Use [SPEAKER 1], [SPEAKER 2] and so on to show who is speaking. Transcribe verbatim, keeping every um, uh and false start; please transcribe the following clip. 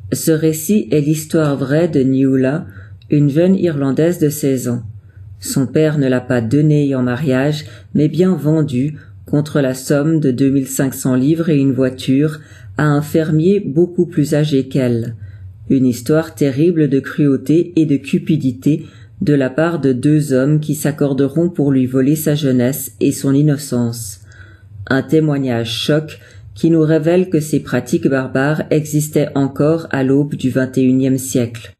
[SPEAKER 1] Ce récit est l'histoire vraie de Niula, une jeune Irlandaise de seize ans. Son père ne l'a pas donnée en mariage, mais bien vendue, contre la somme de deux mille cinq cents livres et une voiture, à un fermier beaucoup plus âgé qu'elle. Une histoire terrible de cruauté et de cupidité de la part de deux hommes qui s'accorderont pour lui voler sa jeunesse et son innocence. Un témoignage choc qui nous révèle que ces pratiques barbares existaient encore à l'aube du vingt et unième siècle.